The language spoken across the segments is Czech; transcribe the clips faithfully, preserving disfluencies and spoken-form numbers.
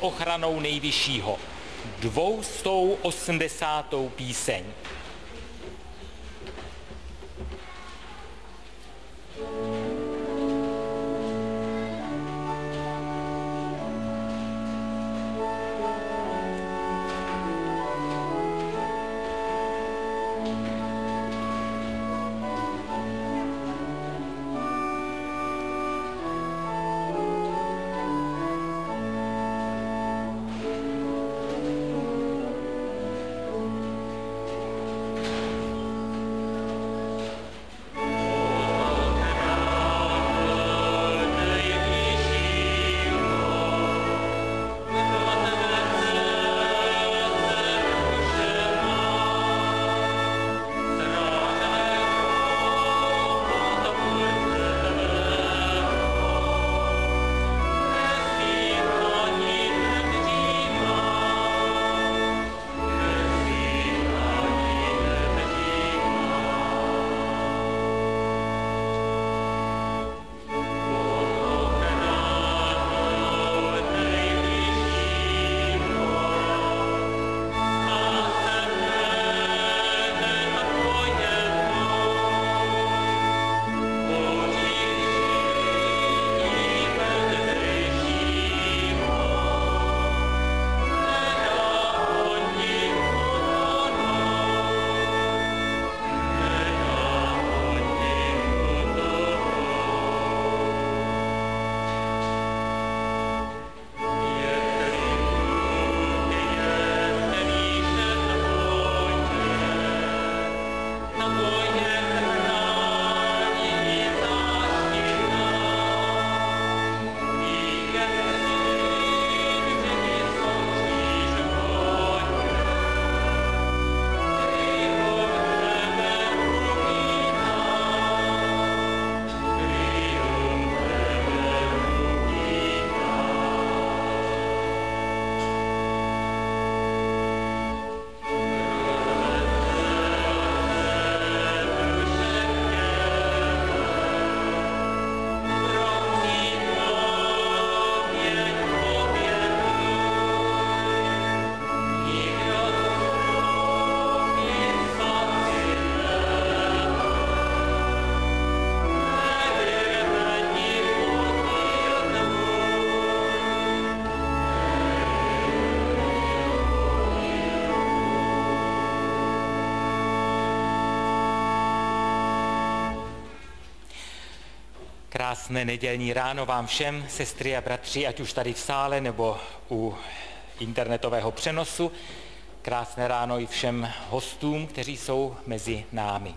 ochranou nejvyššího. dvoustou osmdesátou píseň. Krásné nedělní ráno vám všem, sestry a bratři, ať už tady v sále nebo u internetového přenosu. Krásné ráno i všem hostům, kteří jsou mezi námi.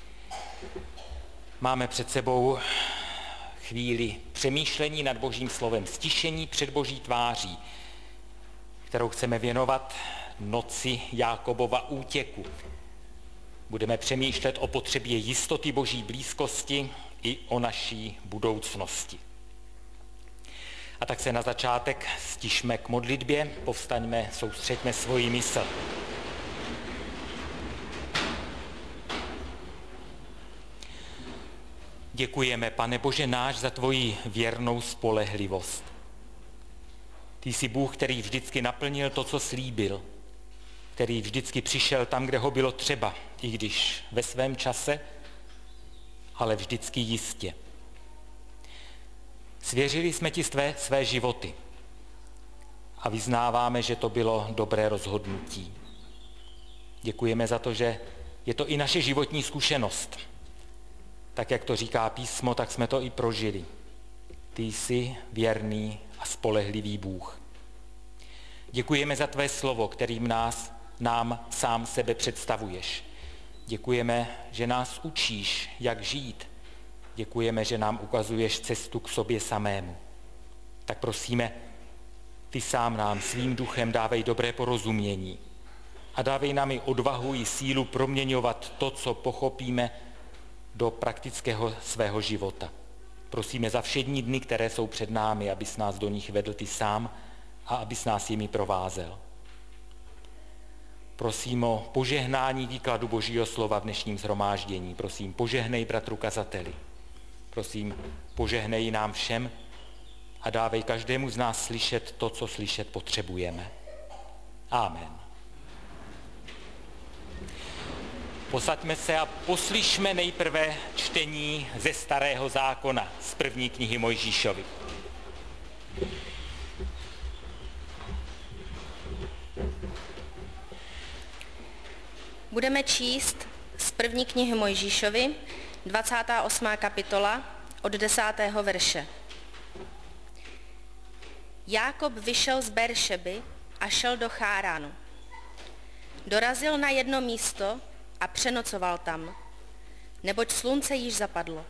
Máme před sebou chvíli přemýšlení nad Božím slovem, stišení před Boží tváří, kterou chceme věnovat noci Jákobova útěku. Budeme přemýšlet o potřebě jistoty Boží blízkosti i o naší budoucnosti. A tak se na začátek stišme k modlitbě, povstaňme, soustřeďme svoji mysl. Děkujeme, Pane Bože náš, za tvoji věrnou spolehlivost. Ty jsi Bůh, který vždycky naplnil to, co slíbil, který vždycky přišel tam, kde ho bylo třeba, i když ve svém čase, ale vždycky jistě. Svěřili jsme ti své, své životy a vyznáváme, že to bylo dobré rozhodnutí. Děkujeme za to, že je to i naše životní zkušenost. Tak, jak to říká písmo, tak jsme to i prožili. Ty jsi věrný a spolehlivý Bůh. Děkujeme za tvé slovo, kterým nás, nám sám sebe představuješ. Děkujeme, že nás učíš, jak žít. Děkujeme, že nám ukazuješ cestu k sobě samému. Tak prosíme, ty sám nám svým duchem dávej dobré porozumění a dávej nám i odvahu i sílu proměňovat to, co pochopíme, do praktického svého života. Prosíme za všední dny, které jsou před námi, abys nás do nich vedl ty sám a abys nás jimi provázel. Prosím o požehnání výkladu Božího slova v dnešním shromáždění. Prosím, požehnej bratru kazateli. Prosím, požehnej nám všem a dávej každému z nás slyšet to, co slyšet potřebujeme. Amen. Posaďme se a poslyšme nejprve čtení ze Starého zákona, z první knihy Mojžíšovy. Budeme číst z první knihy Mojžíšovy, dvacátá osmá kapitola, od desátého verše. Jákob vyšel z Beršeby a šel do Cháránu. Dorazil na jedno místo a přenocoval tam, neboť slunce již zapadlo.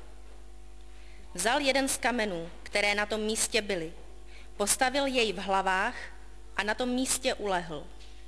Vzal jeden z kamenů, které na tom místě byly, postavil jej v hlavách a na tom místě ulehl.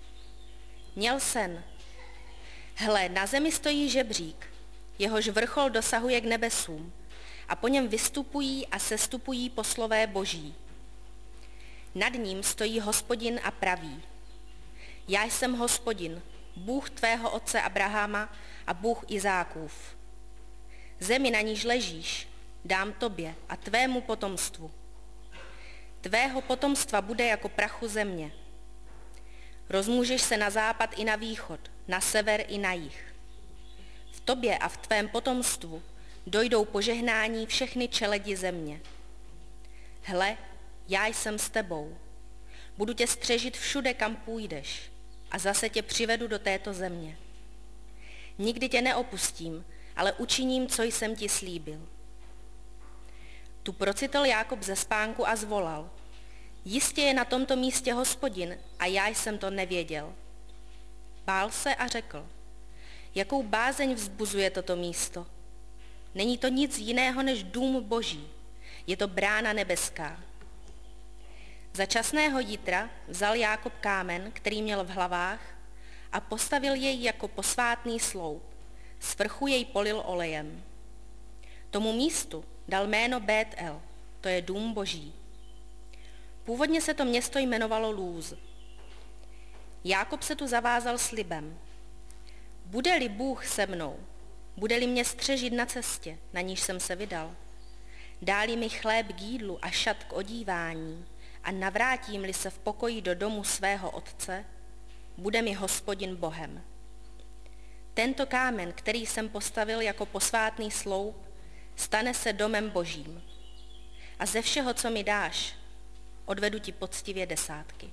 Měl sen. Hle, na zemi stojí žebřík, jehož vrchol dosahuje k nebesům a po něm vystupují a sestupují poslové boží. Nad ním stojí Hospodin a praví: Já jsem Hospodin, Bůh tvého otce Abrahama a Bůh Izákův. Zemi, na níž ležíš, dám tobě a tvému potomstvu. Tvého potomstva bude jako prachu země. Rozmůžeš se na západ i na východ, na sever i na jih. V tobě a v tvém potomstvu dojdou požehnání všechny čeledi země. Hle, já jsem s tebou. Budu tě střežit všude, kam půjdeš, a zase tě přivedu do této země. Nikdy tě neopustím, ale učiním, co jsem ti slíbil. Tu procitl Jákob ze spánku a zvolal: Jistě je na tomto místě Hospodin a já jsem to nevěděl. Bál se a řekl: Jakou bázeň vzbuzuje toto místo? Není to nic jiného než dům boží, je to brána nebeská. Za časného jitra vzal Jákob kámen, který měl v hlavách, a postavil jej jako posvátný sloup, z vrchu jej polil olejem. Tomu místu dal jméno Bétel, to je dům boží. Původně se to město jmenovalo Lůz. Jákob se tu zavázal slibem: Bude-li Bůh se mnou, bude-li mě střežit na cestě, na níž jsem se vydal, dá-li mi chléb k jídlu a šat k odívání a navrátím-li se v pokoji do domu svého otce, bude mi Hospodin Bohem. Tento kámen, který jsem postavil jako posvátný sloup, stane se domem božím. A ze všeho, co mi dáš, odvedu ti poctivě desátky.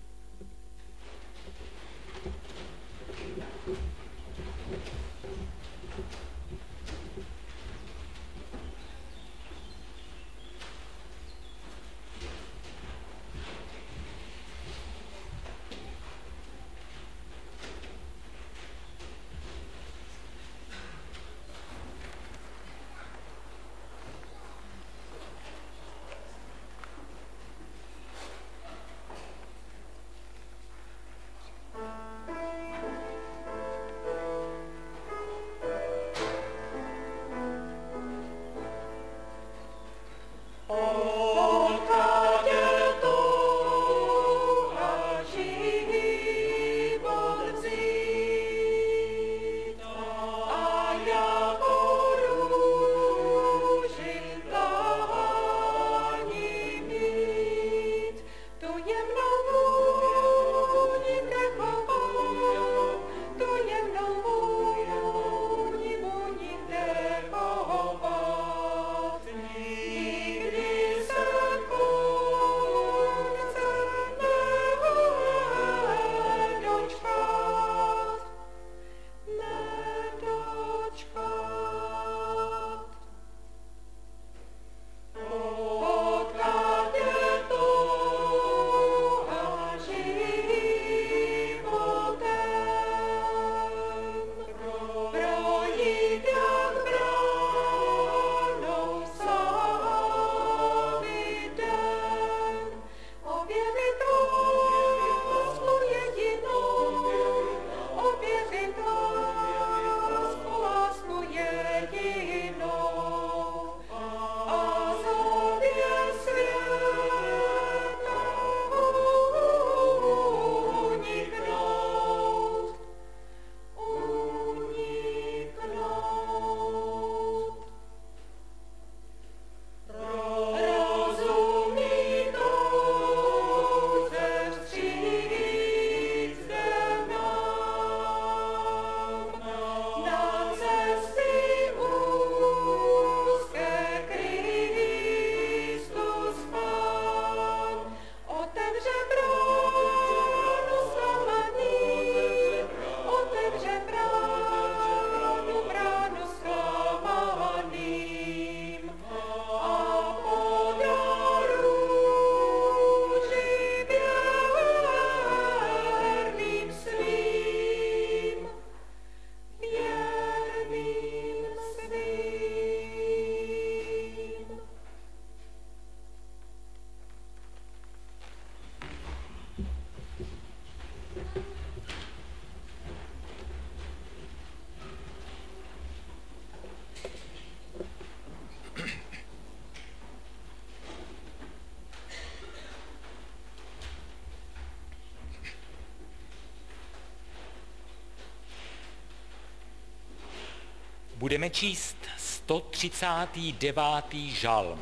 budeme číst sto třicátý devátý žalm.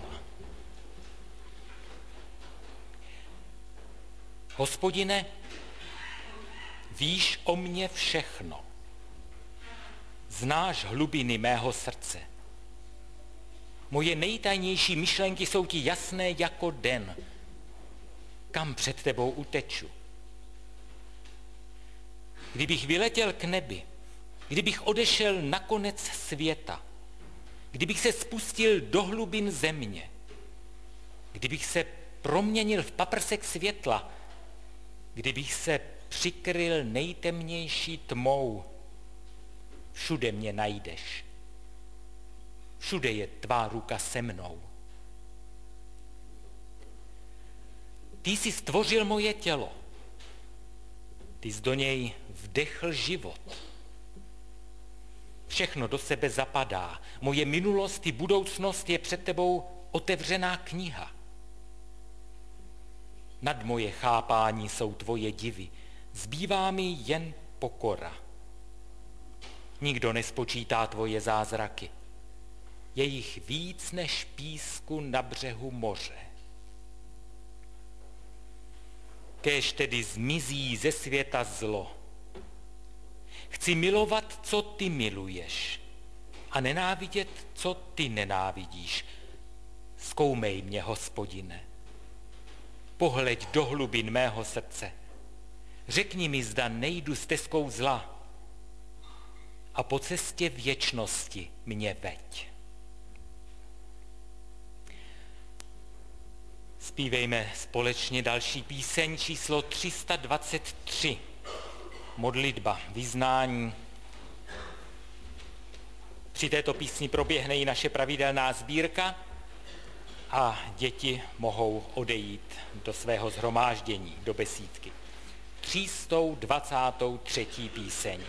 Hospodine, víš o mně všechno. Znáš hlubiny mého srdce. Moje nejtajnější myšlenky jsou ti jasné jako den. Kam před tebou uteču? Kdybych vyletěl k nebi, kdybych odešel na konec světa, kdybych se spustil do hlubin země, kdybych se proměnil v paprsek světla, kdybych se přikryl nejtemnější tmou, všude mě najdeš. Všude je tvá ruka se mnou. Ty jsi stvořil moje tělo. Ty jsi do něj vdechl život. Všechno do sebe zapadá. Moje minulost i budoucnost je před tebou otevřená kniha. Nad moje chápání jsou tvoje divy. Zbývá mi jen pokora. Nikdo nespočítá tvoje zázraky. Je jich víc než písku na břehu moře. Kéž tedy zmizí ze světa zlo. Chci milovat, co ty miluješ, a nenávidět, co ty nenávidíš. Zkoumej mě, Hospodine. Pohleď do hlubin mého srdce. Řekni mi, zda nejdu stezkou zla, a po cestě věčnosti mě veď. Zpívejme společně další píseň číslo tři sta dvacet tři. Modlitba, vyznání. Při této písni proběhne i naše pravidelná sbírka a děti mohou odejít do svého shromáždění, do besídky. tři sta dvacet tři. píseň.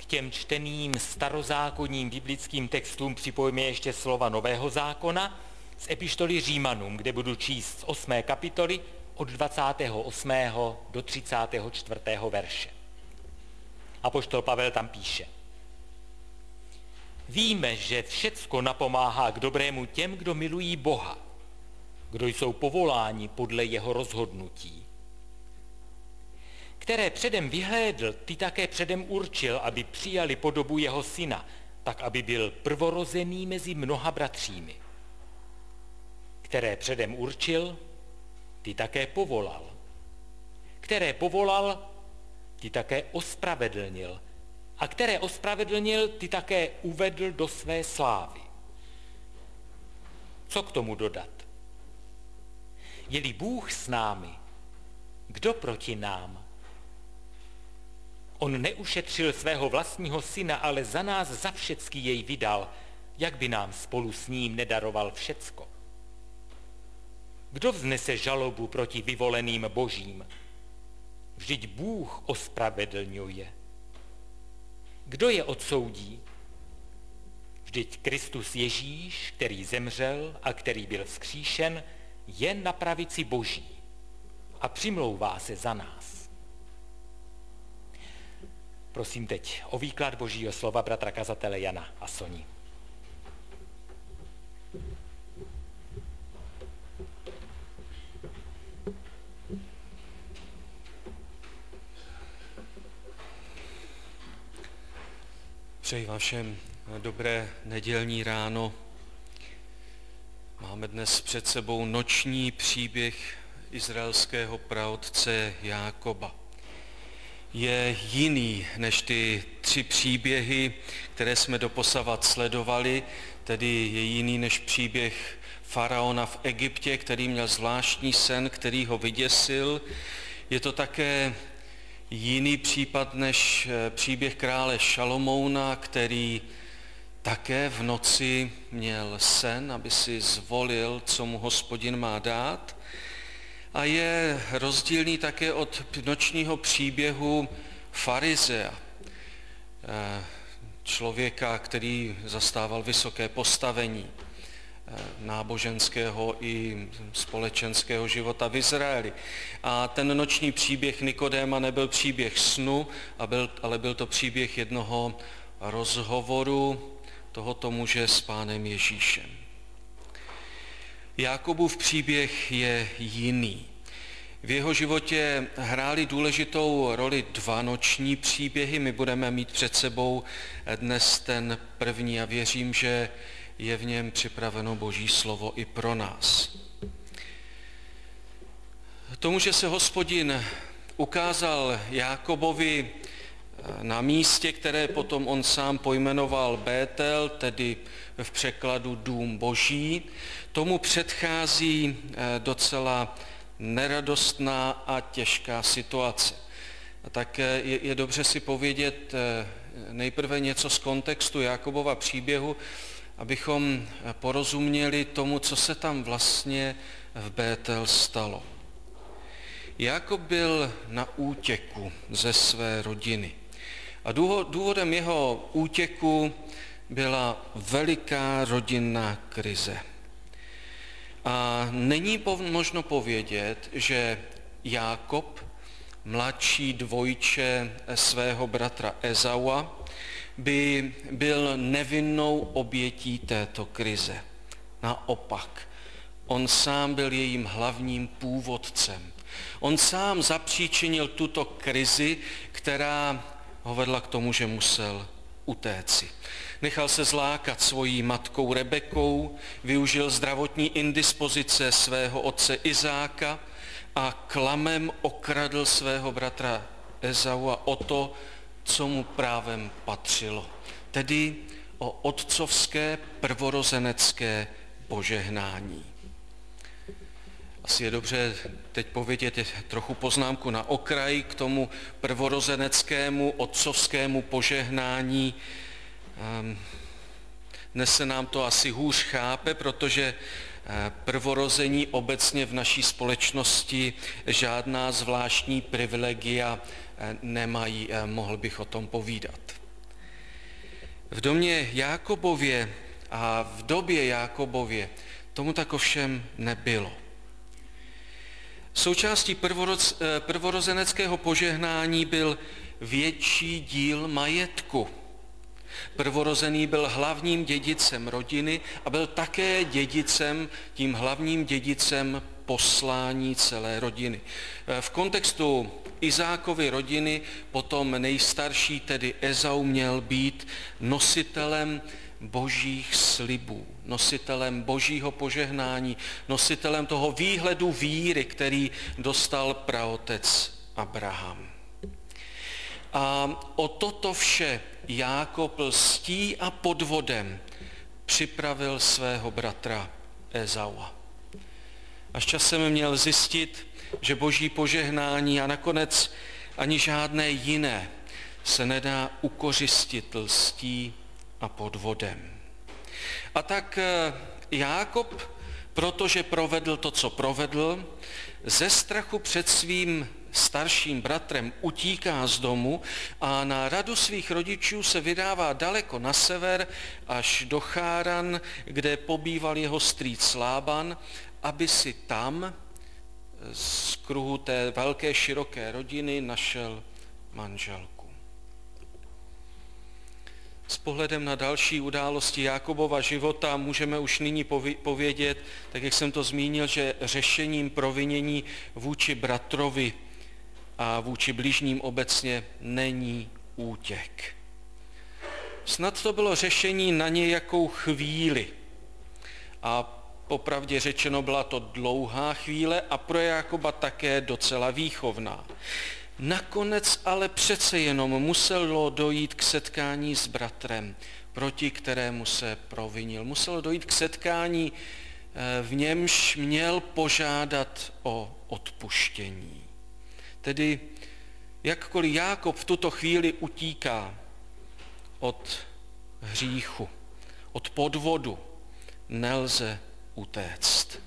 těm čteným starozákonním biblickým textům připojíme ještě slova Nového zákona z epištoly Římanům, kde budu číst z osmé kapitoly od dvacátého osmého do třicátého čtvrtého verše. Apoštol Pavel tam píše: Víme, že všecko napomáhá k dobrému těm, kdo milují Boha, kdo jsou povoláni podle jeho rozhodnutí. Které předem vyhlédl, ty také předem určil, aby přijali podobu jeho syna, tak aby byl prvorozený mezi mnoha bratřími. Které předem určil, ty také povolal. Které povolal, ty také ospravedlnil. A které ospravedlnil, ty také uvedl do své slávy. Co k tomu dodat? Je-li Bůh s námi, kdo proti nám? On neušetřil svého vlastního syna, ale za nás za všecky jej vydal, jak by nám spolu s ním nedaroval všecko. Kdo vznese žalobu proti vyvoleným božím? Vždyť Bůh ospravedlňuje. Kdo je odsoudí? Vždyť Kristus Ježíš, který zemřel a který byl vzkříšen, je na pravici Boží a přimlouvá se za nás. Prosím teď o výklad Božího slova bratra kazatele Jana a Soni. Přeji vám všem dobré nedělní ráno. Máme dnes před sebou noční příběh izraelského praotce Jákoba. Je jiný než ty tři příběhy, které jsme doposavat sledovali, tedy je jiný než příběh faraona v Egyptě, který měl zvláštní sen, který ho vyděsil. Je to také jiný případ než příběh krále Šalomouna, který také v noci měl sen, aby si zvolil, co mu Hospodin má dát. A je rozdílný také od nočního příběhu farizea, člověka, který zastával vysoké postavení náboženského i společenského života v Izraeli. A ten noční příběh Nikodéma nebyl příběh snu, ale byl to příběh jednoho rozhovoru tohoto muže s Pánem Ježíšem. Jákobův příběh je jiný. V jeho životě hrály důležitou roli dva noční příběhy. My budeme mít před sebou dnes ten první a věřím, že je v něm připraveno Boží slovo i pro nás. Tomu, že se Hospodin ukázal Jákobovi na místě, které potom on sám pojmenoval Bétel, tedy v překladu Dům Boží, tomu předchází docela neradostná a těžká situace. A tak je, je dobře si povědět nejprve něco z kontextu Jákobova příběhu, abychom porozuměli tomu, co se tam vlastně v Bétel stalo. Jákob byl na útěku ze své rodiny. A důvodem jeho útěku byla veliká rodinná krize. A není možno povědět, že Jákob, mladší dvojče svého bratra Ezaua, by byl nevinnou obětí této krize. Naopak, on sám byl jejím hlavním původcem. On sám zapříčinil tuto krizi, která ho vedla k tomu, že musel utéci. Nechal se zlákat svojí matkou Rebekou, využil zdravotní indispozice svého otce Izáka a klamem okradl svého bratra Ezaua o to, co mu právem patřilo, tedy o otcovské prvorozenecké požehnání. Asi je dobře teď povědět trochu poznámku na okraj k tomu prvorozeneckému otcovskému požehnání. Dnes se nám to asi hůř chápe, protože prvorození obecně v naší společnosti žádná zvláštní privilegia nemají, mohl bych o tom povídat. V domě Jákobově a v době Jákobově tomu tak ovšem nebylo. Součástí prvoroz, prvorozeneckého požehnání byl větší díl majetku. Prvorozený byl hlavním dědicem rodiny a byl také dědicem, tím hlavním dědicem poslání celé rodiny. V kontextu Izákovy rodiny potom nejstarší, tedy Ezau, měl být nositelem božích slibů, nositelem božího požehnání, nositelem toho výhledu víry, který dostal praotec Abraham. A o toto vše Jákob lstí a podvodem připravil svého bratra Ezaua. Až časem měl zjistit, že boží požehnání a nakonec ani žádné jiné se nedá ukořistit lstí a podvodem. A tak Jákob, protože provedl to, co provedl, ze strachu před svým starším bratrem utíká z domu a na radu svých rodičů se vydává daleko na sever až do Cháran, kde pobýval jeho strýc Lában, aby si tam z kruhu té velké široké rodiny našel manželku. S pohledem na další události Jákobova života můžeme už nyní povědět, tak jak jsem to zmínil, že řešením provinění vůči bratrovi a vůči bližním obecně není útěk. Snad to bylo řešení na nějakou chvíli. A popravdě řečeno byla to dlouhá chvíle a pro Jákoba také docela výchovná. Nakonec ale přece jenom muselo dojít k setkání s bratrem, proti kterému se provinil. Muselo dojít k setkání, v němž měl požádat o odpuštění. Tedy jakkoliv Jákob v tuto chvíli utíká od hříchu, od podvodu, nelze utéct.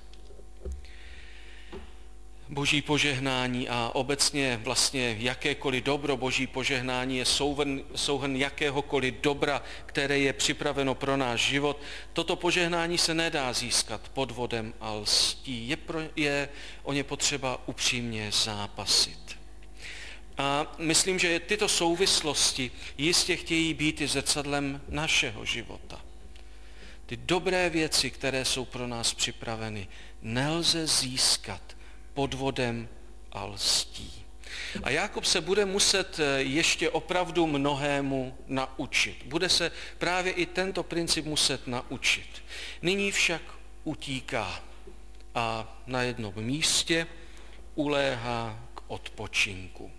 Boží požehnání a obecně vlastně jakékoliv dobro boží požehnání je souhrn, souhrn jakéhokoliv dobra, které je připraveno pro náš život. Toto požehnání se nedá získat podvodem a lstí. Je, pro, je o ně potřeba upřímně zápasit. A myslím, že tyto souvislosti jistě chtějí být i zrcadlem našeho života. Ty dobré věci, které jsou pro nás připraveny, nelze získat podvodem a lstí. A Jákob se bude muset ještě opravdu mnohému naučit. Bude se právě i tento princip muset naučit. Nyní však utíká a na jednom místě uléhá k odpočinku.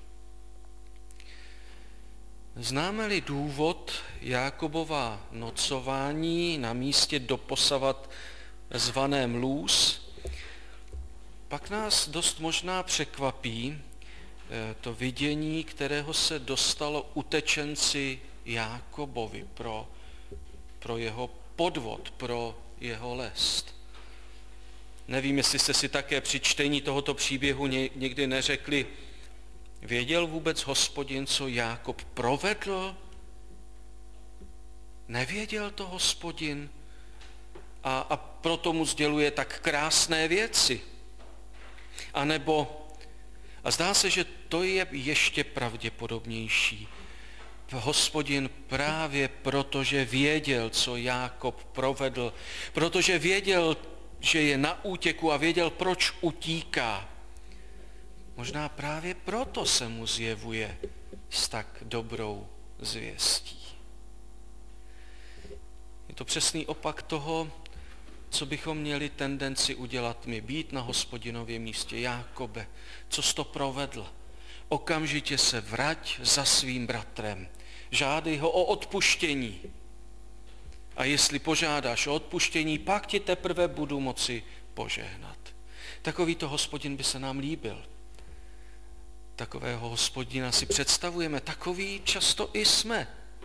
Známe-li důvod Jákobova nocování na místě doposavat zvaném Lůz, pak nás dost možná překvapí to vidění, kterého se dostalo utečenci Jákobovi pro, pro jeho podvod, pro jeho lest. Nevím, jestli jste si také při čtení tohoto příběhu někdy neřekli, věděl vůbec Hospodin, co Jákob provedl? Nevěděl to Hospodin? A, a proto mu sděluje tak krásné věci. A nebo, a zdá se, že to je ještě pravděpodobnější. Hospodin právě proto, že věděl, co Jákob provedl, protože věděl, že je na útěku a věděl, proč utíká. Možná právě proto se mu zjevuje s tak dobrou zvěstí. Je to přesný opak toho, co bychom měli tendenci udělat my, být na Hospodinově místě. Jákobe, co jsi to provedl? Okamžitě se vrať za svým bratrem. Žádej ho o odpuštění. A jestli požádáš o odpuštění, pak ti teprve budu moci požehnat. Takovýto Hospodin by se nám líbil. Takového Hospodina si představujeme, takový často i jsme.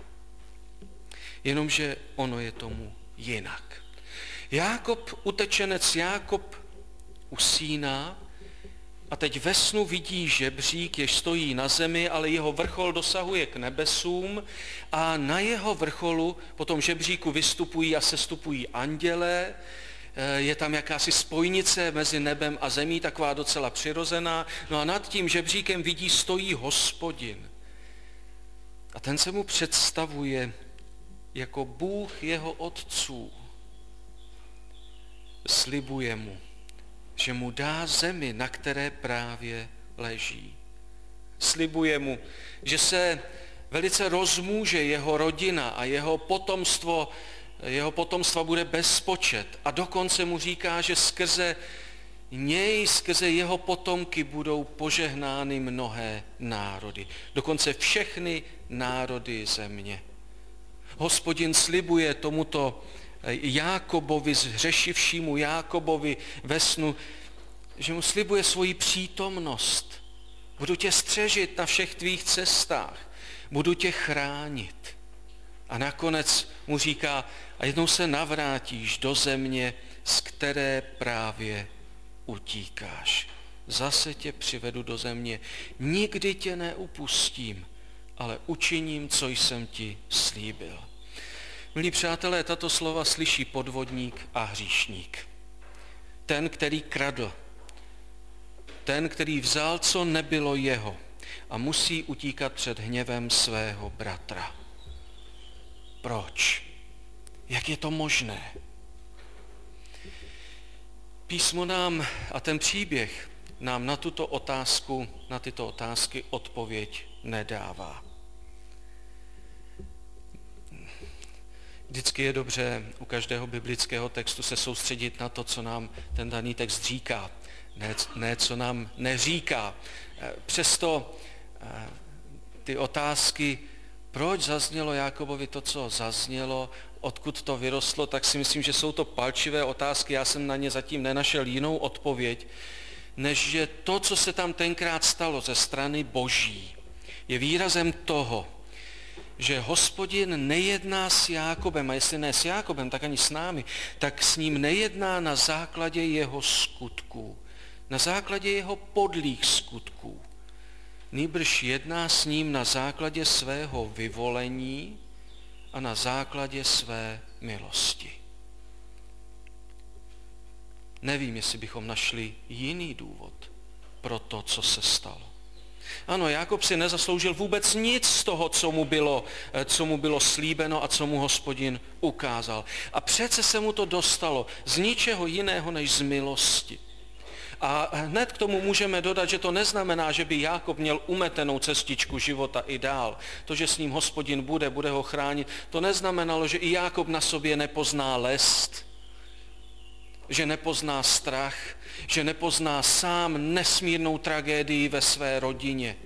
Jenomže ono je tomu jinak. Jákob, utečenec Jákob usíná, A teď ve snu vidí žebřík, jež stojí na zemi, ale jeho vrchol dosahuje k nebesům a na jeho vrcholu po tom žebříku vystupují a sestupují andělé. Je tam jakási spojnice mezi nebem a zemí, taková docela přirozená. No a nad tím žebříkem vidí, stojí Hospodin. A ten se mu představuje jako Bůh jeho otců. Slibuje mu, že mu dá zemi, na které právě leží. Slibuje mu, že se velice rozmůže jeho rodina a jeho potomstvo, jeho potomstva bude bezpočet. A dokonce mu říká, že skrze něj, skrze jeho potomky budou požehnány mnohé národy. Dokonce všechny národy země. Hospodin slibuje tomuto Jákobovi, zhřešivšímu Jákobovi ve snu, že mu slibuje svoji přítomnost. Budu tě střežit na všech tvých cestách, budu tě chránit. A nakonec mu říká, a jednou se navrátíš do země, z které právě utíkáš. Zase tě přivedu do země, nikdy tě neupustím, ale učiním, co jsem ti slíbil. Milí přátelé, tato slova slyší podvodník a hříšník. Ten, který kradl. Ten, který vzal, co nebylo jeho a musí utíkat před hněvem svého bratra. Proč? Jak je to možné? Písmo nám a ten příběh nám na tuto otázku, na tyto otázky odpověď nedává. Vždycky je dobře u každého biblického textu se soustředit na to, co nám ten daný text říká, ne, ne co nám neříká. Přesto ty otázky, proč zaznělo Jákobovi to, co zaznělo, odkud to vyrostlo, tak si myslím, že jsou to palčivé otázky. Já jsem na ně zatím nenašel jinou odpověď, než že to, co se tam tenkrát stalo ze strany Boží, je výrazem toho, že Hospodin nejedná s Jákobem, a jestli ne s Jákobem, tak ani s námi, tak s ním nejedná na základě jeho skutků, na základě jeho podlých skutků. Nýbrž jedná s ním na základě svého vyvolení a na základě své milosti. Nevím, jestli bychom našli jiný důvod pro to, co se stalo. Ano, Jákob si nezasloužil vůbec nic z toho, co mu bylo, co mu bylo slíbeno a co mu Hospodin ukázal. A přece se mu to dostalo z ničeho jiného než z milosti. A hned k tomu můžeme dodat, že to neznamená, že by Jákob měl umetenou cestičku života i dál. To, že s ním Hospodin bude, bude ho chránit, to neznamenalo, že i Jákob na sobě nepozná lest, že nepozná strach, že nepozná sám nesmírnou tragédii ve své rodině.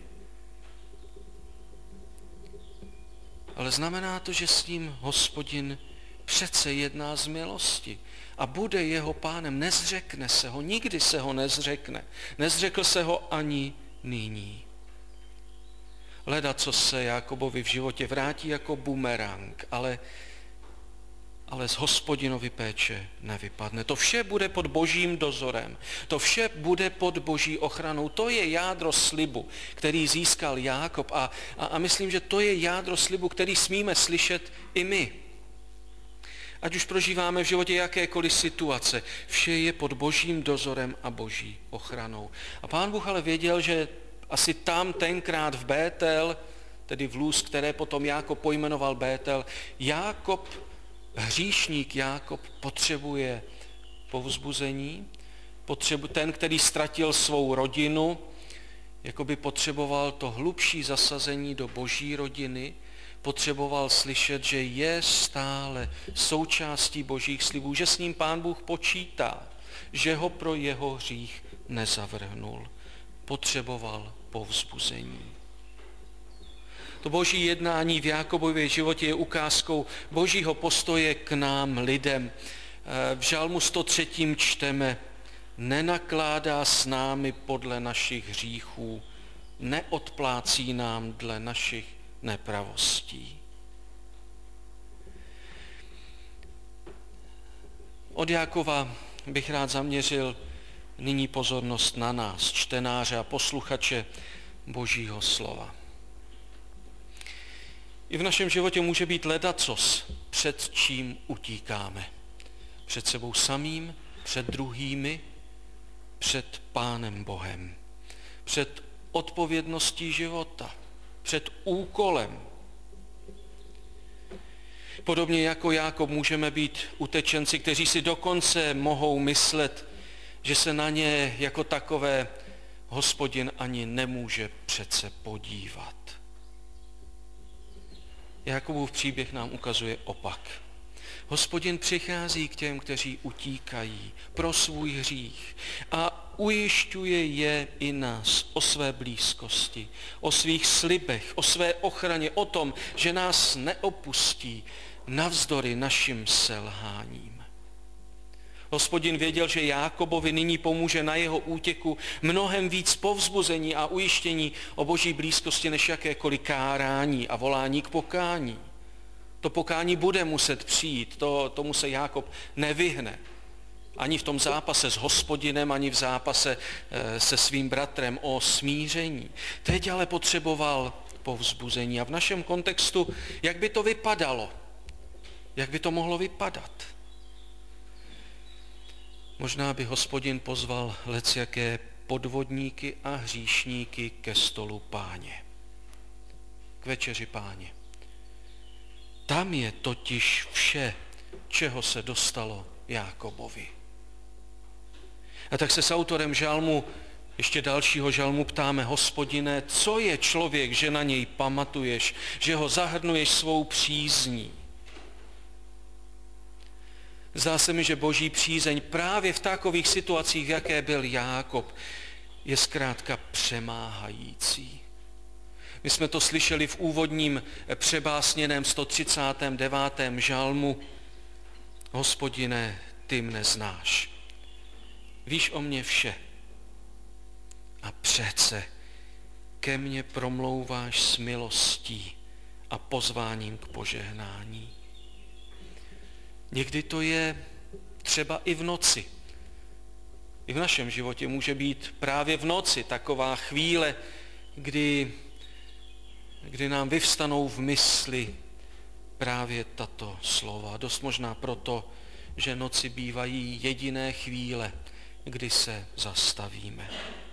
Ale znamená to, že s ním Hospodin přece jedná z milosti a bude jeho pánem, nezřekne se ho, nikdy se ho nezřekne. Nezřekl se ho ani nyní. Leda, co se Jákobovi v životě vrátí jako bumerang, ale ale z Hospodinovy péče nevypadne. To vše bude pod Božím dozorem. To vše bude pod Boží ochranou. To je jádro slibu, který získal Jákob a, a, a myslím, že to je jádro slibu, který smíme slyšet i my. Ať už prožíváme v životě jakékoliv situace, vše je pod Božím dozorem a Boží ochranou. A Pán Bůh ale věděl, že asi tam tenkrát v Bétel, tedy v Luz, které potom Jákob pojmenoval Bétel, Jákob hříšník Jákob potřebuje povzbuzení, potřebu, ten, který ztratil svou rodinu, jako by potřeboval to hlubší zasazení do Boží rodiny, potřeboval slyšet, že je stále součástí Božích slibů, že s ním Pán Bůh počítá, že ho pro jeho hřích nezavrhnul. Potřeboval povzbuzení. To Boží jednání v Jákobově životě je ukázkou Božího postoje k nám, lidem. V Žalmu sto tři čteme, nenakládá s námi podle našich hříchů, neodplácí nám dle našich nepravostí. Od Jákova bych rád zaměřil nyní pozornost na nás, čtenáře a posluchače Božího slova. I v našem životě může být ledacos, před čím utíkáme. Před sebou samým, před druhými, před Pánem Bohem, před odpovědností života, před úkolem. Podobně jako Jákob můžeme být utečenci, kteří si dokonce mohou myslet, že se na ně jako takové Hospodin ani nemůže přece podívat. Jákobův příběh nám ukazuje opak. Hospodin přichází k těm, kteří utíkají pro svůj hřích a ujišťuje je i nás o své blízkosti, o svých slibech, o své ochraně, o tom, že nás neopustí navzdory našim selháním. Hospodin věděl, že Jákobovi nyní pomůže na jeho útěku mnohem víc povzbuzení a ujištění o Boží blízkosti než jakékoliv kárání a volání k pokání. To pokání bude muset přijít, to, tomu se Jákob nevyhne. Ani v tom zápase s Hospodinem, ani v zápase e, se svým bratrem o smíření. Teď ale potřeboval povzbuzení. A v našem kontextu, jak by to vypadalo? Jak by to mohlo vypadat? Možná by Hospodin pozval lecjaké podvodníky a hříšníky ke stolu Páně. K večeři Páně. Tam je totiž vše, čeho se dostalo Jákobovi. A tak se s autorem žalmu, ještě dalšího žalmu ptáme: Hospodine, co je člověk, že na něj pamatuješ, že ho zahrnuješ svou přízní? Zdá se mi, že Boží přízeň právě v takových situacích, v jaké byl Jákob, je zkrátka přemáhající. My jsme to slyšeli v úvodním přebásněném sto třicátém devátém žalmu. Hospodine, ty mne znáš. Víš o mně vše. A přece ke mně promlouváš s milostí a pozváním k požehnání. Někdy to je třeba i v noci. I v našem životě může být právě v noci taková chvíle, kdy, kdy nám vyvstanou v mysli právě tato slova. Dost možná proto, že noci bývají jediné chvíle, kdy se zastavíme.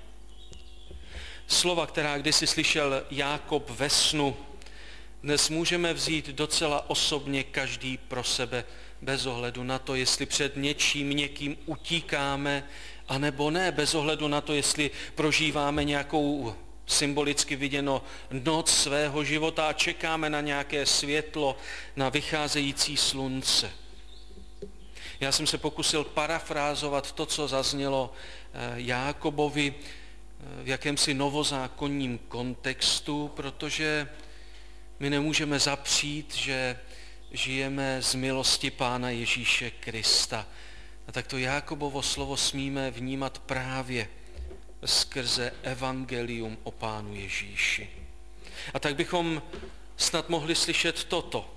Slova, která kdysi slyšel Jákob ve snu, dnes můžeme vzít docela osobně každý pro sebe, bez ohledu na to, jestli před něčím, někým utíkáme, anebo ne, bez ohledu na to, jestli prožíváme nějakou symbolicky viděno noc svého života a čekáme na nějaké světlo, na vycházející slunce. Já jsem se pokusil parafrázovat to, co zaznělo Jákobovi v jakémsi novozákonním kontextu, protože my nemůžeme zapřít, že žijeme z milosti Pána Ježíše Krista. A tak to Jákobovo slovo smíme vnímat právě skrze evangelium o Pánu Ježíši. A tak bychom snad mohli slyšet toto.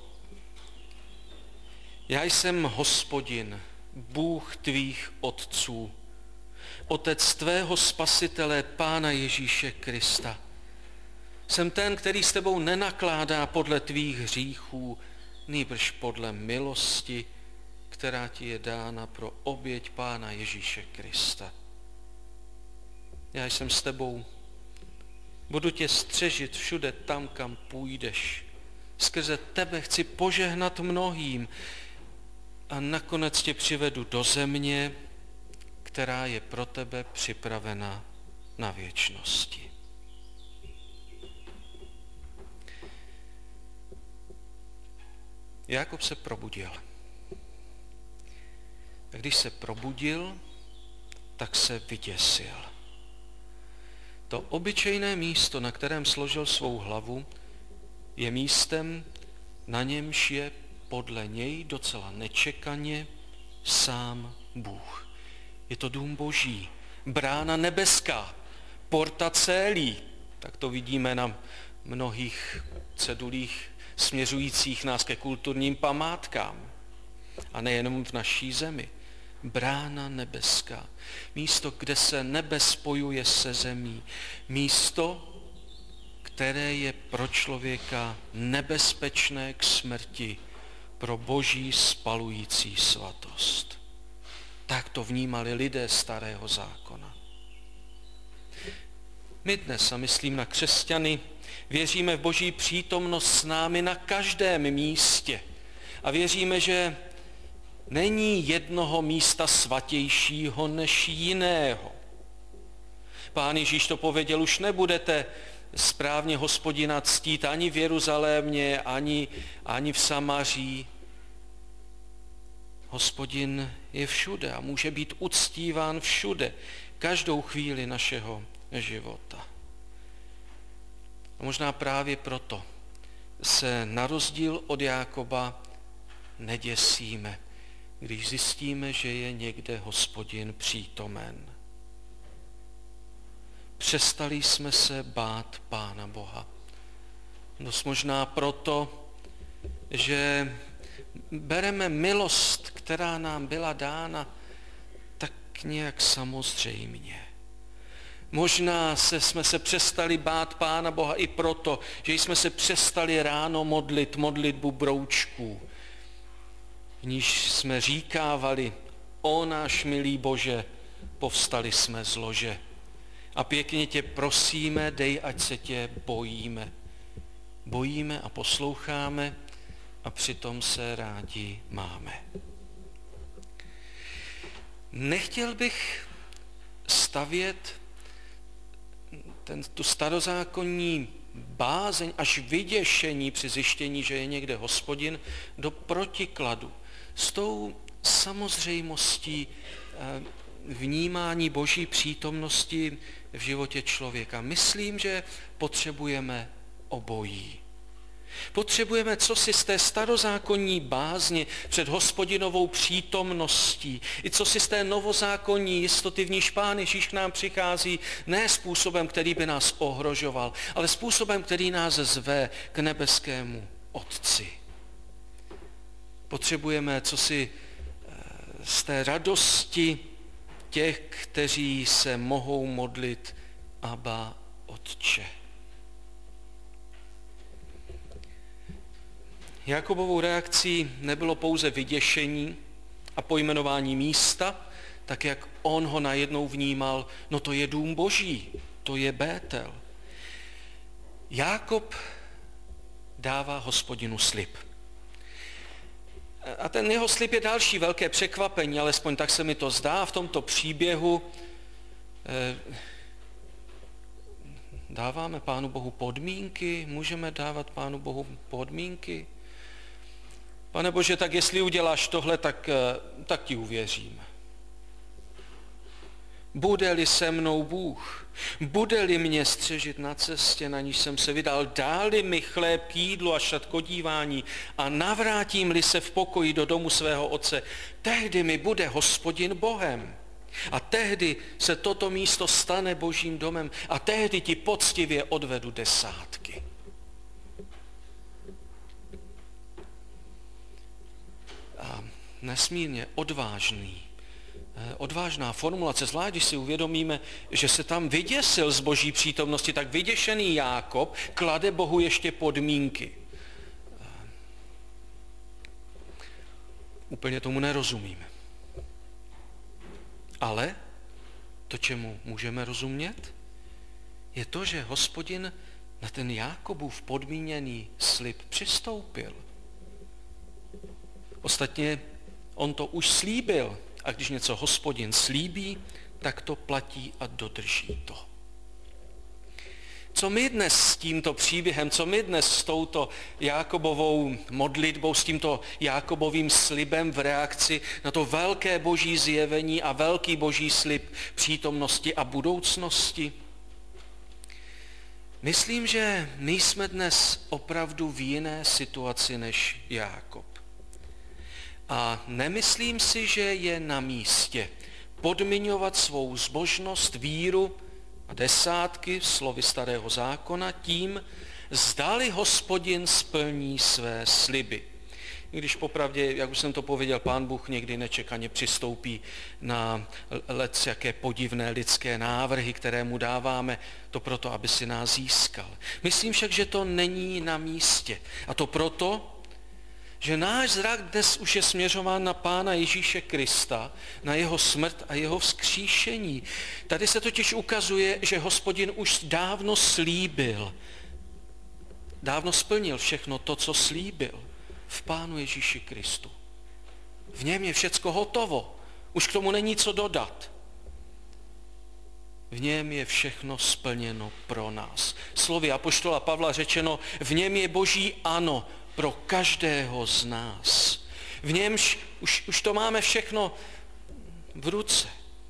Já jsem Hospodin, Bůh tvých otců, Otec tvého Spasitele, Pána Ježíše Krista. Jsem ten, který s tebou nenakládá podle tvých hříchů, nýbrž podle milosti, která ti je dána pro oběť Pána Ježíše Krista. Já jsem s tebou, budu tě střežit všude tam, kam půjdeš. Skrze tebe chci požehnat mnohým a nakonec tě přivedu do země, která je pro tebe připravena na věčnosti. Jákob se probudil. A když se probudil, tak se vyděsil. To obyčejné místo, na kterém složil svou hlavu, je místem, na němž je podle něj docela nečekaně sám Bůh. Je to dům Boží, brána nebeská, porta célí. Tak to vidíme na mnohých cedulích směřujících nás ke kulturním památkám. A nejenom v naší zemi, brána nebeská, místo, kde se nebe spojuje se zemí, místo, které je pro člověka nebezpečné k smrti, pro boží spalující svatost. Tak to vnímali lidé starého zákona. My dnes, a myslím na křesťany, věříme v boží přítomnost s námi na každém místě a věříme, že není jednoho místa svatějšího než jiného. Pán Ježíš to pověděl, už nebudete správně Hospodina ctít ani v Jeruzalémě, ani, ani v Samaří. Hospodin je všude a může být uctíván všude, každou chvíli našeho života. A možná právě proto se na rozdíl od Jákoba neděsíme, když zjistíme, že je někde Hospodin přítomen. Přestali jsme se bát Pána Boha. Dost možná proto, že bereme milost, která nám byla dána, tak nějak samozřejmě. Možná se, jsme se přestali bát Pána Boha i proto, že jsme se přestali ráno modlit modlitbu broučků, v níž jsme říkávali: O náš milý Bože, povstali jsme z lože a pěkně tě prosíme, dej, ať se tě bojíme. Bojíme a posloucháme a přitom se rádi máme. Nechtěl bych stavět ten, tu starozákonní bázeň až vyděšení při zjištění, že je někde Hospodin, do protikladu s tou samozřejmostí vnímání boží přítomnosti v životě člověka. Myslím, že potřebujeme obojí. Potřebujeme cosi z té starozákonní bázně před Hospodinovou přítomností, i cosi z té novozákonní jistoty, v níž Pán Ježíš k nám přichází ne způsobem, který by nás ohrožoval, ale způsobem, který nás zve k nebeskému Otci. Potřebujeme cosi z té radosti těch, kteří se mohou modlit Abba, Otče. Jakobovou reakcí nebylo pouze vyděšení a pojmenování místa, tak jak on ho najednou vnímal, no to je dům Boží, to je Bétel. Jákob dává Hospodinu slib. A ten jeho slib je další velké překvapení, alespoň tak se mi to zdá v tomto příběhu. Dáváme Pánu Bohu podmínky, můžeme dávat Pánu Bohu podmínky. Pane Bože, tak jestli uděláš tohle, tak, tak ti uvěřím. Bude-li se mnou Bůh, bude-li mě střežit na cestě, na níž jsem se vydal, dá-li mi chléb k jídlu a šat k odívání a navrátím-li se v pokoji do domu svého otce, tehdy mi bude Hospodin Bohem. A tehdy se toto místo stane Božím domem a tehdy ti poctivě odvedu desátky. A nesmírně odvážný, odvážná formulace, zvlášť když si uvědomíme, že se tam vyděsil z Boží přítomnosti, tak vyděšený Jákob klade Bohu ještě podmínky. Úplně tomu nerozumíme. Ale to, čemu můžeme rozumět, je to, že Hospodin na ten Jákobův podmíněný slib přistoupil. Ostatně on to už slíbil a když něco Hospodin slíbí, tak to platí a dodrží to. Co my dnes s tímto příběhem, co my dnes s touto Jákobovou modlitbou, s tímto Jákobovým slibem v reakci na to velké boží zjevení a velký boží slib přítomnosti a budoucnosti? Myslím, že my jsme dnes opravdu v jiné situaci než Jákob. A nemyslím si, že je na místě podmiňovat svou zbožnost, víru a desátky slovy starého zákona tím, zdali Hospodin splní své sliby. I když popravdě, jak už jsem to pověděl, Pán Bůh někdy nečekaně přistoupí na lec jaké podivné lidské návrhy, které mu dáváme, to proto, aby si nás získal. Myslím však, že to není na místě. A to proto, že náš zrak dnes už je směřován na Pána Ježíše Krista, na jeho smrt a jeho vzkříšení. Tady se totiž ukazuje, že Hospodin už dávno slíbil, dávno splnil všechno to, co slíbil v Pánu Ježíši Kristu. V něm je všecko hotovo, už k tomu není co dodat. V něm je všechno splněno pro nás. Slovy apoštola Pavla řečeno, v něm je Boží ano pro každého z nás. V němž už, už to máme všechno v ruce.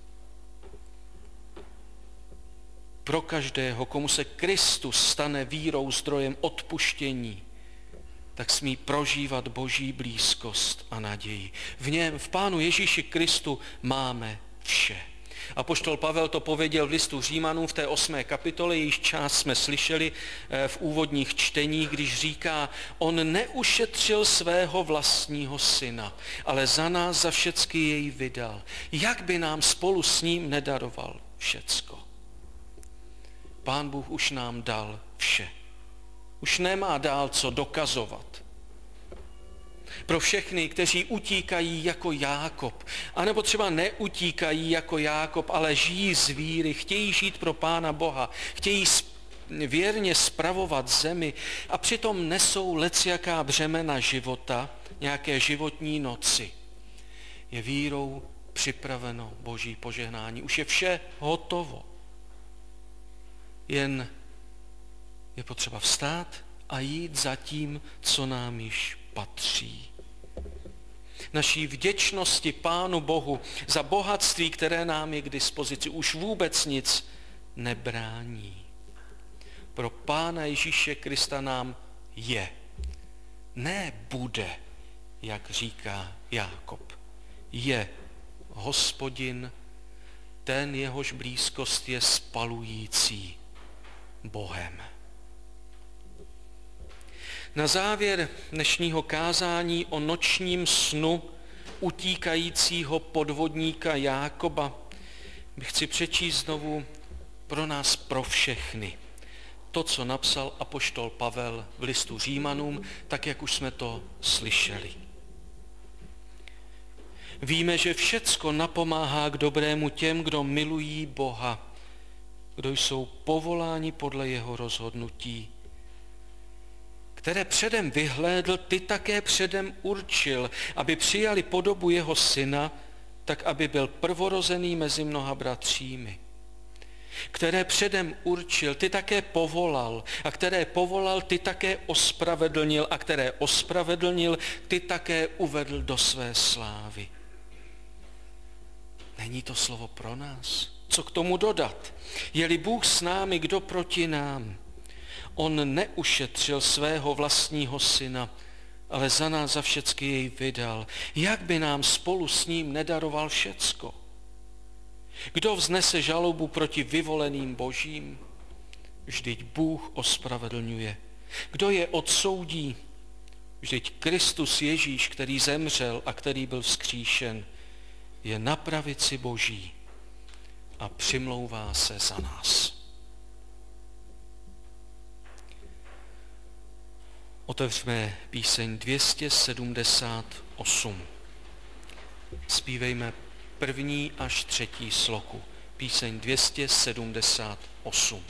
Pro každého, komu se Kristus stane vírou zdrojem odpuštění, tak smí prožívat Boží blízkost a naději. V něm, v Pánu Ježíši Kristu máme vše. Apoštol Pavel to pověděl v listu Římanům v té osmé kapitole, jejíž část jsme slyšeli v úvodních čteních, když říká, on neušetřil svého vlastního syna, ale za nás za všecky jej vydal. Jak by nám spolu s ním nedaroval všecko? Pán Bůh už nám dal vše. Už nemá dál co dokazovat. Pro všechny, kteří utíkají jako Jákob, anebo třeba neutíkají jako Jákob, ale žijí z víry, chtějí žít pro Pána Boha, chtějí věrně spravovat zemi a přitom nesou lecjaká břemena života, nějaké životní noci. Je vírou připraveno Boží požehnání. Už je vše hotovo. Jen je potřeba vstát a jít za tím, co nám již patří. Naší vděčnosti Pánu Bohu za bohatství, které nám je k dispozici, už vůbec nic nebrání. Pro Pána Ježíše Krista nám je. Ne bude, jak říká Jákob. Je Hospodin, ten jehož blízkost je spalující Bohem. Na závěr dnešního kázání o nočním snu utíkajícího podvodníka Jákoba bych chci přečíst znovu pro nás, pro všechny. To, co napsal apoštol Pavel v listu Římanům, tak jak už jsme to slyšeli. Víme, že všecko napomáhá k dobrému těm, kdo milují Boha, kdo jsou povoláni podle jeho rozhodnutí, které předem vyhlédl, ty také předem určil, aby přijali podobu jeho syna, tak aby byl prvorozený mezi mnoha bratřími. Které předem určil, ty také povolal, a které povolal, ty také ospravedlnil, a které ospravedlnil, ty také uvedl do své slávy. Není to slovo pro nás? Co k tomu dodat? Je-li Bůh s námi, kdo proti nám? On neušetřil svého vlastního syna, ale za nás za všecky jej vydal. Jak by nám spolu s ním nedaroval všecko? Kdo vznese žalobu proti vyvoleným Božím? Vždyť Bůh ospravedlňuje. Kdo je odsoudí? Vždyť Kristus Ježíš, který zemřel a který byl vzkříšen, je na pravici Boží a přimlouvá se za nás. Otevřme píseň dvě stě sedmdesát osm. Zpívejme první až třetí sloku. Píseň dvě stě sedmdesát osm.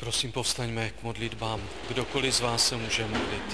Prosím, povstaňme k modlitbám. Kdokoliv z vás se může modlit.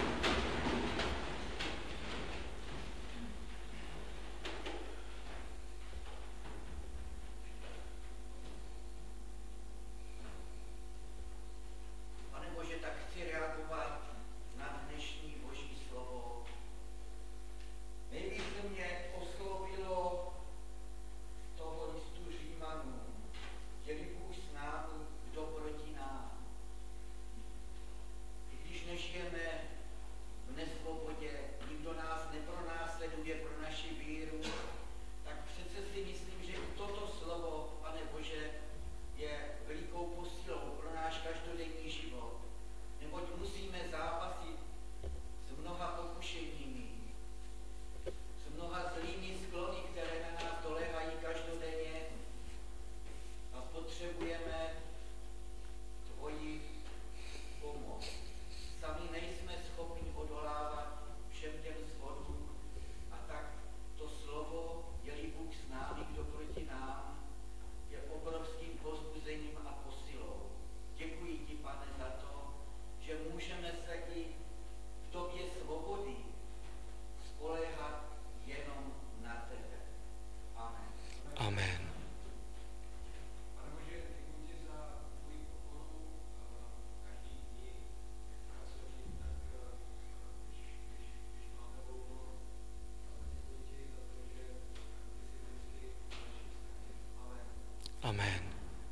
Amen.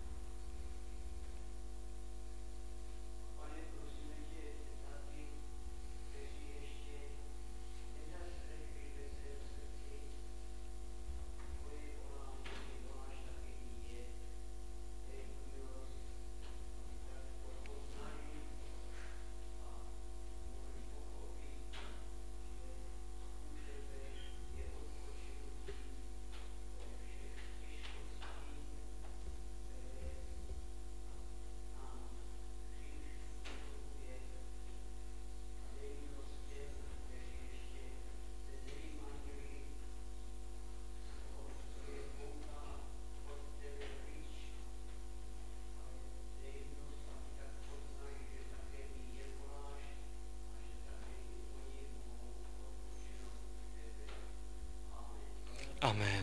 Amen.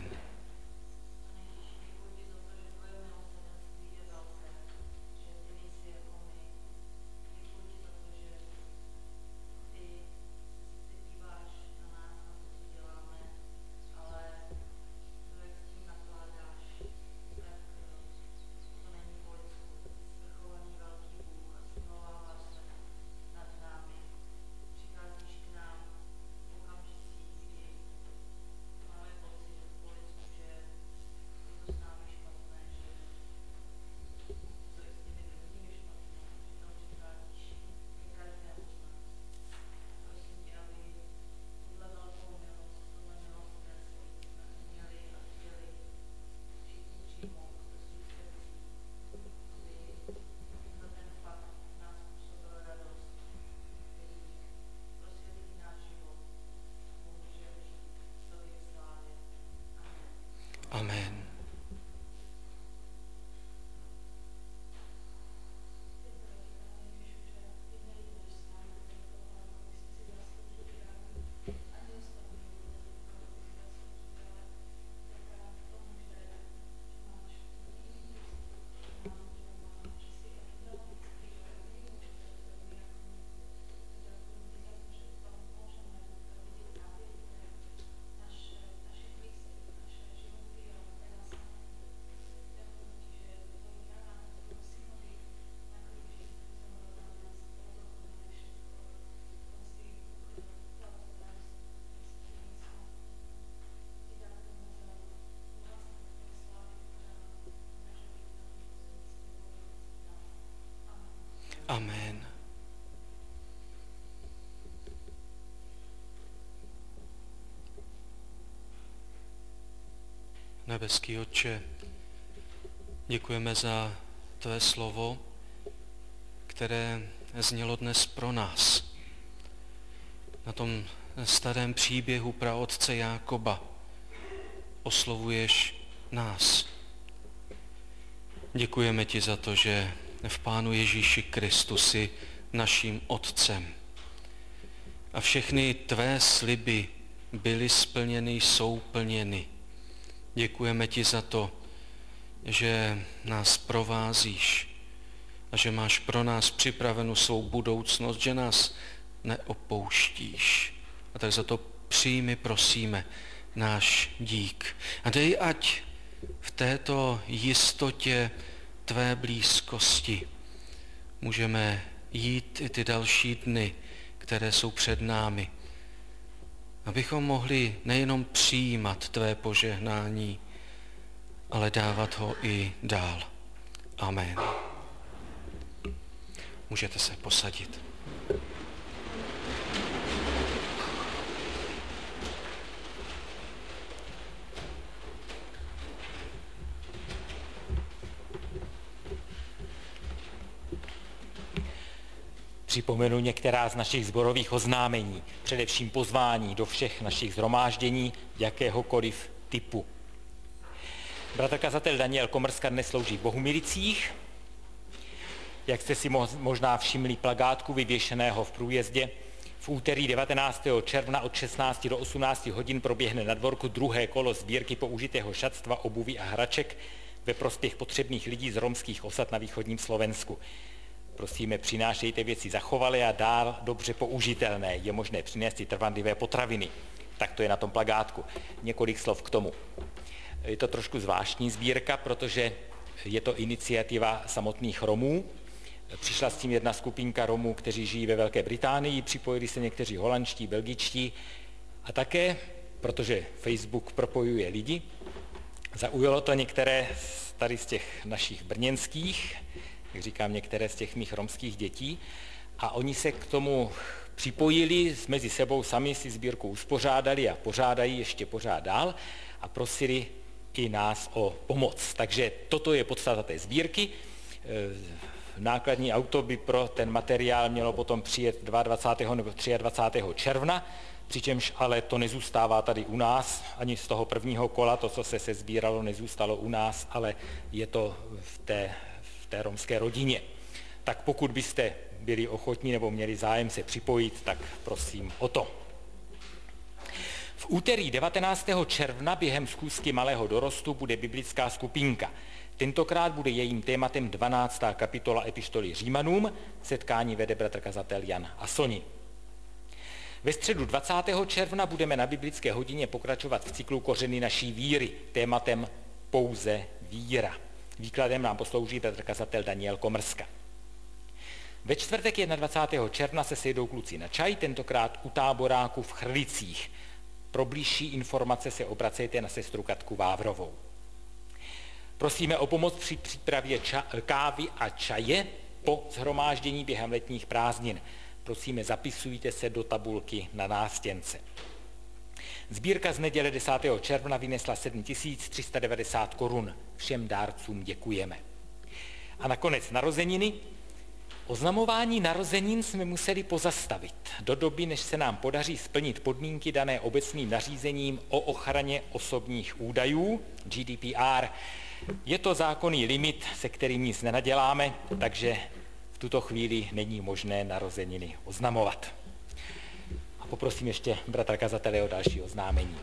Amen. Amen. Nebeský Otče, děkujeme za tvé slovo, které znělo dnes pro nás. Na tom starém příběhu praotce Jákoba oslovuješ nás. Děkujeme ti za to, že v Pánu Ježíši Kristusi, naším Otcem. A všechny tvé sliby byly splněny, jsou plněny. Děkujeme ti za to, že nás provázíš a že máš pro nás připravenou svou budoucnost, že nás neopouštíš. A tak za to přijmi, prosíme, náš dík. A dej, ať v této jistotě tvé blízkosti můžeme jít i ty další dny, které jsou před námi, abychom mohli nejenom přijímat tvé požehnání, ale dávat ho i dál. Amen. Můžete se posadit. Připomenu některá z našich sborových oznámení, především pozvání do všech našich shromáždění jakéhokoliv typu. Bratr kazatel Daniel Komrska dnes slouží v Bohumilicích. Jak jste si možná všimli plakátku vyvěšeného v průjezdě, v úterý devatenáctého června od šestnácti do osmnácti hodin proběhne na dvorku druhé kolo sbírky použitého šatstva, obuvi a hraček ve prospěch potřebných lidí z romských osad na východním Slovensku. Prosíme, přinášejte věci zachovalé a dál dobře použitelné. Je možné přinést i trvanlivé potraviny. Tak to je na tom plakátku. Několik slov k tomu. Je to trošku zvláštní sbírka, protože je to iniciativa samotných Romů. Přišla s tím jedna skupinka Romů, kteří žijí ve Velké Británii, připojili se někteří holandští, belgičtí a také, protože Facebook propojuje lidi, zaujalo to některé tady z těch našich brněnských, jak říkám, některé z těch mých romských dětí, a oni se k tomu připojili, mezi sebou sami si sbírku uspořádali a pořádají ještě pořád dál a prosili i nás o pomoc. Takže toto je podstata té sbírky. Nákladní auto by pro ten materiál mělo potom přijet dvacátého druhého nebo dvacátého třetího června, přičemž ale to nezůstává tady u nás, ani z toho prvního kola, to, co se sesbíralo, nezůstalo u nás, ale je to v té, v té romské rodině. Tak pokud byste byli ochotní nebo měli zájem se připojit, tak prosím o to. V úterý devatenáctého června během schůzky Malého dorostu bude biblická skupinka. Tentokrát bude jejím tématem dvanáctá kapitola epištoly Římanům, setkání vede bratr kazatel Jan Asoni. Ve středu dvacátého června budeme na biblické hodině pokračovat v cyklu Kořeny naší víry, tématem pouze víra. Výkladem nám poslouží bratr kazatel Daniel Komrska. Ve čtvrtek dvacátého prvního června se sejdou kluci na čaj, tentokrát u táboráku v Chrlicích. Pro blížší informace se obracejte na sestru Katku Vávrovou. Prosíme o pomoc při přípravě ča- kávy a čaje po shromáždění během letních prázdnin. Prosíme, zapisujte se do tabulky na nástěnce. Sbírka z neděle desátého června vynesla sedm tisíc tři sta devadesát korun. Všem dárcům děkujeme. A nakonec narozeniny. Oznamování narozenin jsme museli pozastavit do doby, než se nám podaří splnit podmínky dané obecným nařízením o ochraně osobních údajů, G D P R. Je to zákonný limit, se kterým nic nenaděláme, takže v tuto chvíli není možné narozeniny oznamovat. A poprosím ještě bratra kazatele o další oznámení.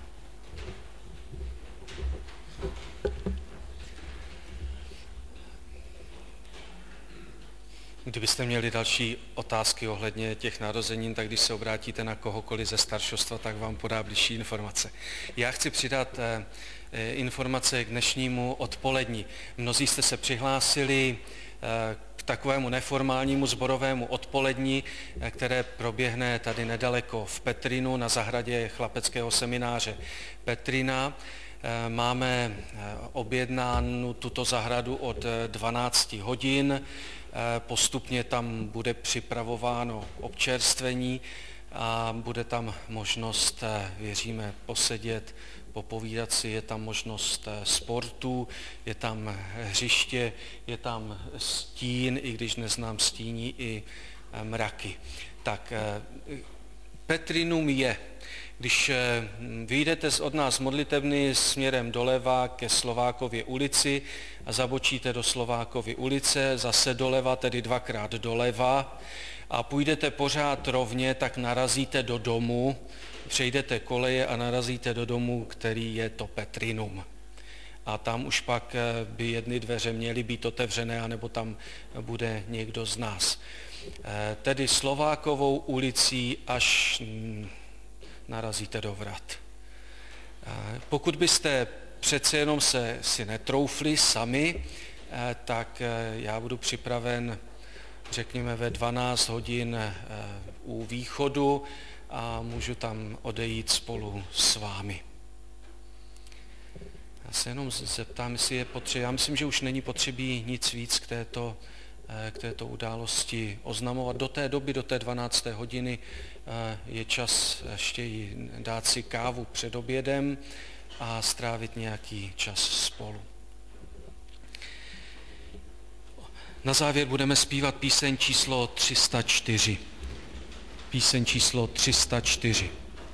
Kdybyste měli další otázky ohledně těch narozenin, tak když se obrátíte na kohokoliv ze staršostva, tak vám podá bližší informace. Já chci přidat eh, informace k dnešnímu odpolední. Mnozí jste se přihlásili eh, k takovému neformálnímu sborovému odpolední, eh, které proběhne tady nedaleko v Petrinu na zahradě chlapeckého semináře Petrina. Eh, máme eh, objednánu tuto zahradu od dvanácti hodin. Postupně tam bude připravováno občerstvení a bude tam možnost, věříme, posedět, popovídat si, je tam možnost sportu, je tam hřiště, je tam stín, i když neznám stíní, i mraky. Tak Petrinum je, když vyjdete od nás z modlitebny směrem doleva ke Slovákově ulici a zabočíte do Slovákovy ulice, zase doleva, tedy dvakrát doleva, a půjdete pořád rovně, tak narazíte do domu, přejdete koleje a narazíte do domu, který je to Petrinum. A tam už pak by jedny dveře měly být otevřené, anebo tam bude někdo z nás. Tedy Slovákovou ulicí až narazíte do vrat. Pokud byste přece jenom se si netroufli sami, tak já budu připraven, řekněme, ve dvanáct hodin u východu a můžu tam odejít spolu s vámi. Já se jenom zeptám, jestli je potřeba. Já myslím, že už není potřebí nic víc k této, k této události oznamovat. Do té doby, do té dvanácté hodiny je čas ještě dát si kávu před obědem a strávit nějaký čas spolu. Na závěr budeme zpívat píseň číslo tři sta čtyři. Píseň číslo tři sta čtyři.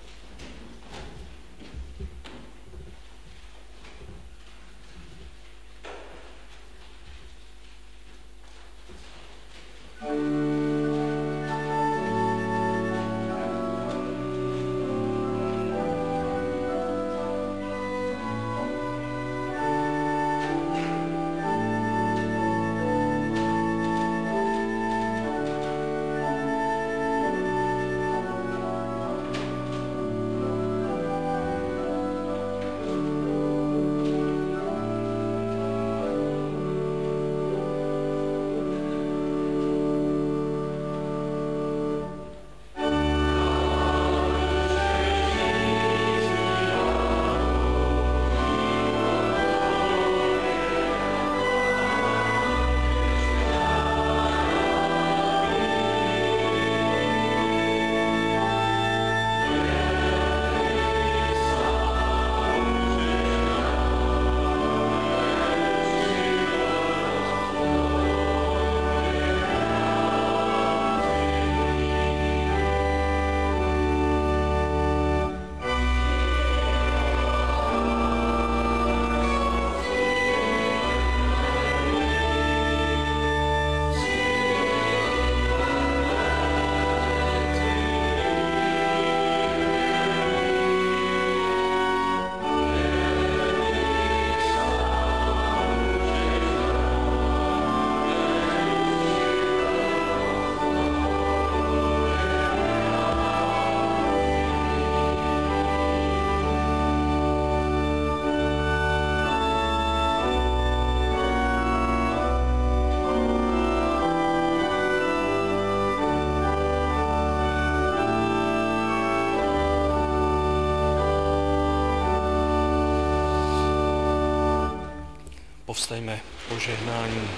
Povstaňme požehnání.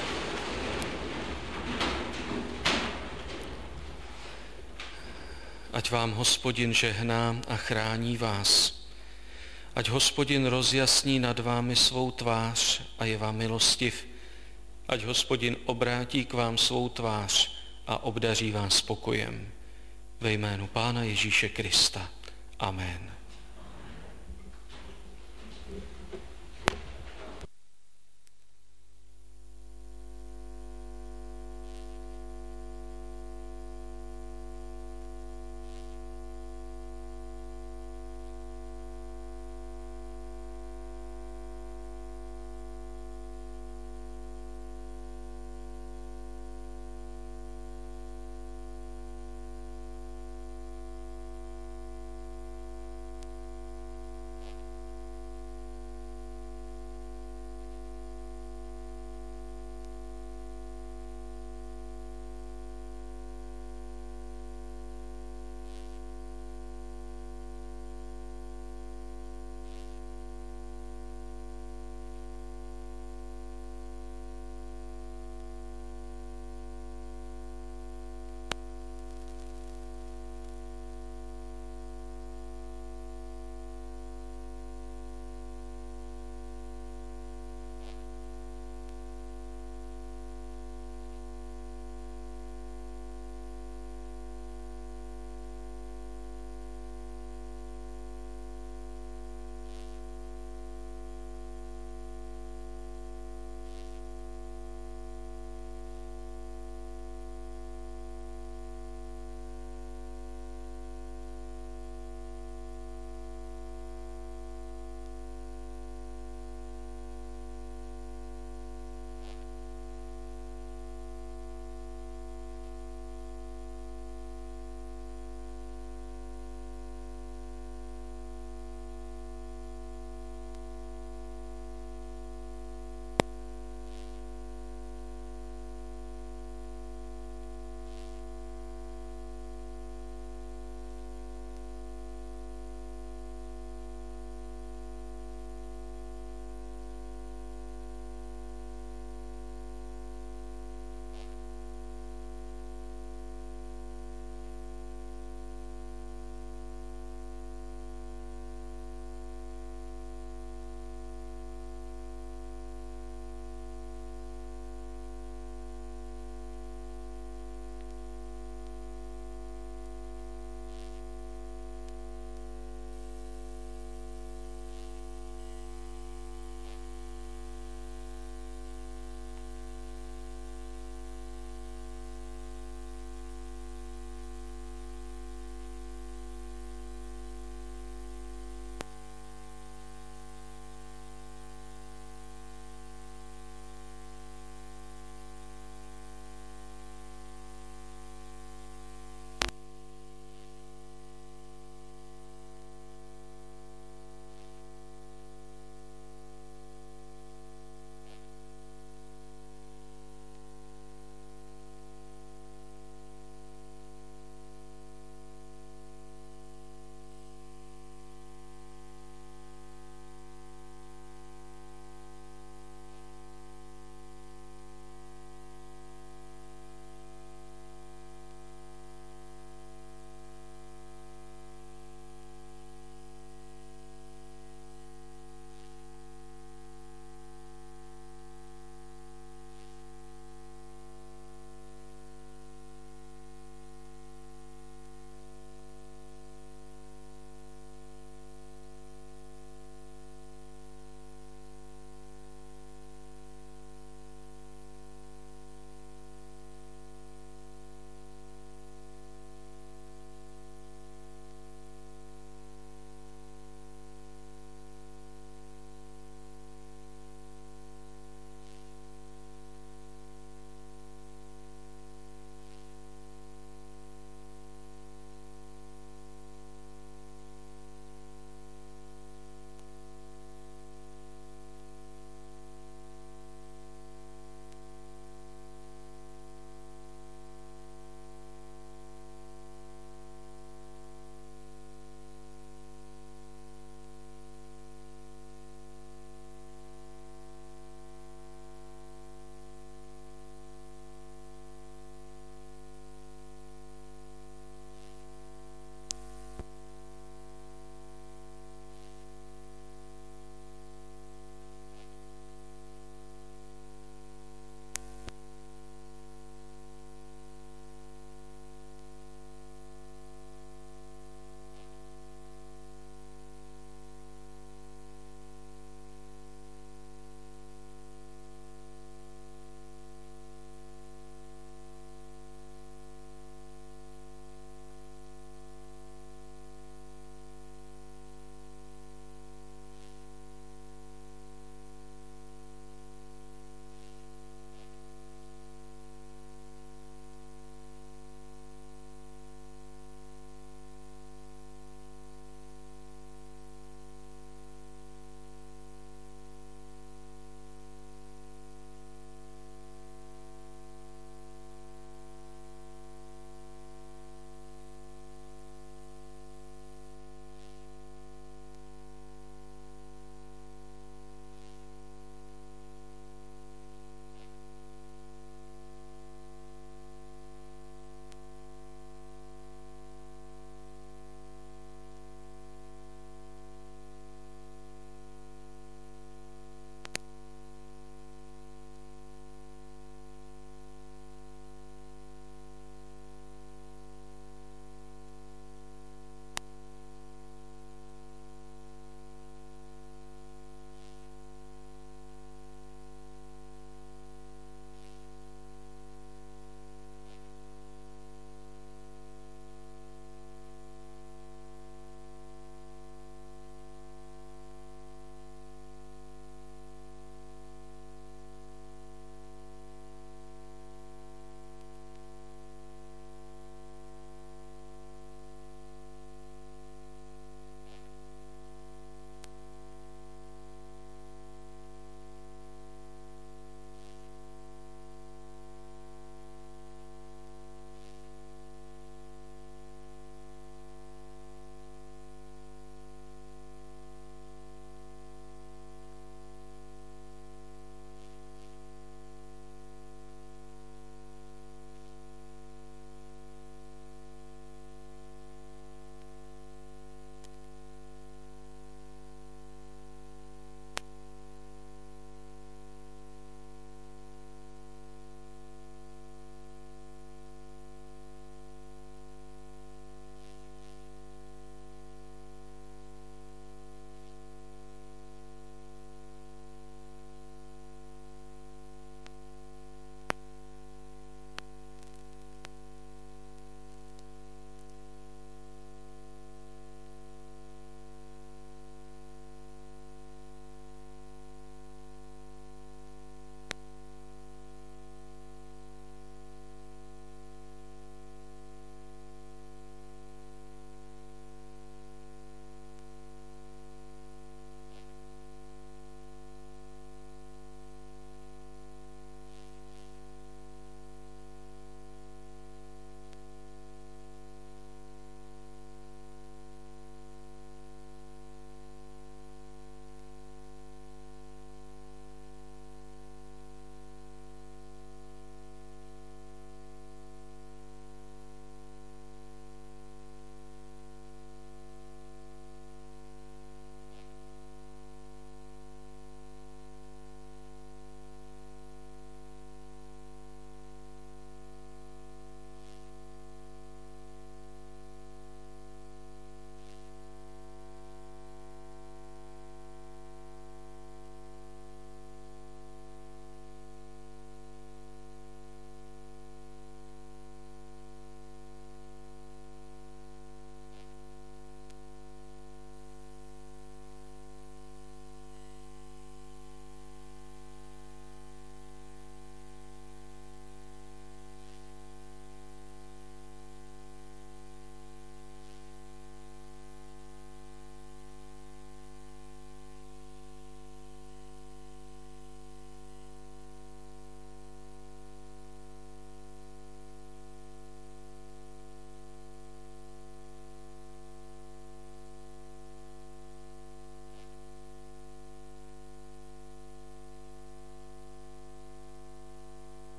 Ať vám Hospodin žehná a chrání vás. Ať Hospodin rozjasní nad vámi svou tvář a je vám milostiv. Ať Hospodin obrátí k vám svou tvář a obdaří vás spokojem. Ve jménu Pána Ježíše Krista. Amen.